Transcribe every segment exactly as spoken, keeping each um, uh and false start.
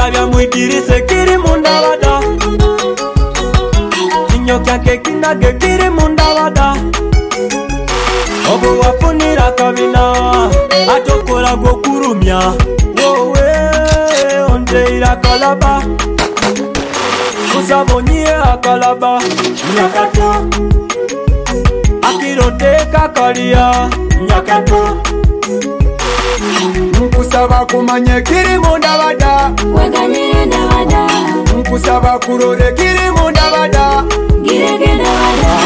Ndabya muidirise kiri mundabada Kinyo kyanke kinage kiri mundabada Obo wafunira kabina Atokora gokurumya Wowe ondeira kalaba Kusabonye akalaba Nyakato Akiroteka kalia Nyakato Nkusaba kumanye kiri mundabada Waganyire ndabada Nkusaba kurore kiri mundabada Girege ndabada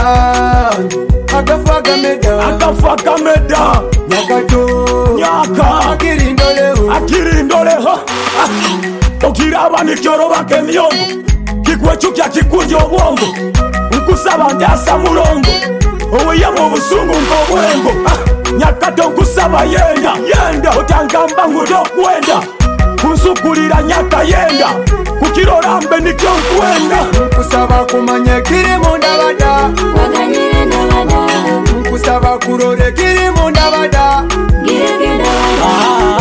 Akafaga meda Akafaga meda Nyakato Nyaka Akirindoleho Akirindoleho Okiraba nikyoro bake myongo Kikwechukia kikunje obwongo Nkusaba ndasa murongo Owe mu busungu ngobwengo Nyakato nkusaba yenda Yenda Otangamba ngudo kwenda Kunsukulira nyaka yenda Kukirorambe nikyo nkwenda Nkusaba kumanye kiri mundabada Waganyire ndabada Nkusaba kurore kiri mundabada Girege ndabada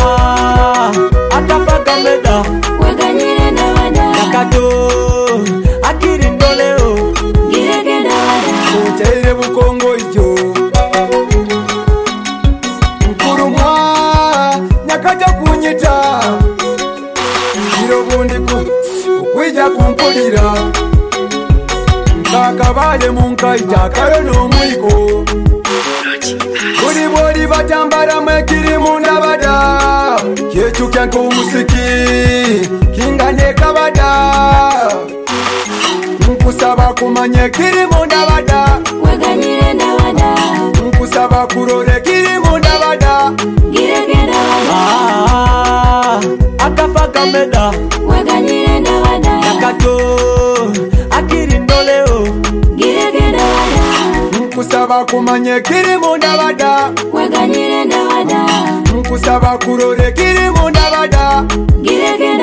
Akafaga meda Waganyire ndabada Nyakato Akirindoleo Girege ndabada Uchaire bukongo ijo Nkurumwa Nyakato kunyita Giro bundiku Ukwija kumpulira Nkakabale munkaita karo n'omwiko Buli bwoli batambala mwekiri mundabada Kyechukya nk'omusiki Kingane kabada Nkusaba kumanye kiri mundabada Waganyire ndabada Nkusaba kurore kiri mundabada Girege ndabada Akafaga meda Waganyire ndabada Nyakato Akirindoleo Girege ndabada Nkusaba kumanye kiri mundabada Waganyire ndabada Nkusaba kurore kiri mundabada Girege